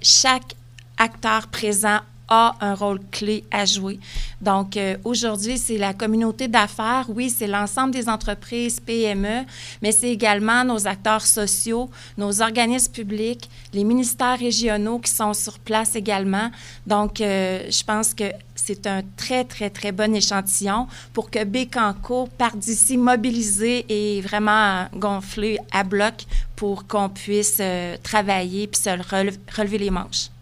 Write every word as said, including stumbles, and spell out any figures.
chaque acteur présent a un rôle clé à jouer. Donc, euh, aujourd'hui, c'est la communauté d'affaires. Oui, c'est l'ensemble des entreprises P M E, mais c'est également nos acteurs sociaux, nos organismes publics, les ministères régionaux qui sont sur place également. Donc, euh, je pense que c'est un très, très, très bon échantillon pour que Bécancour parte d'ici mobilisé et vraiment gonflé à bloc pour qu'on puisse euh, travailler puis se relever les manches.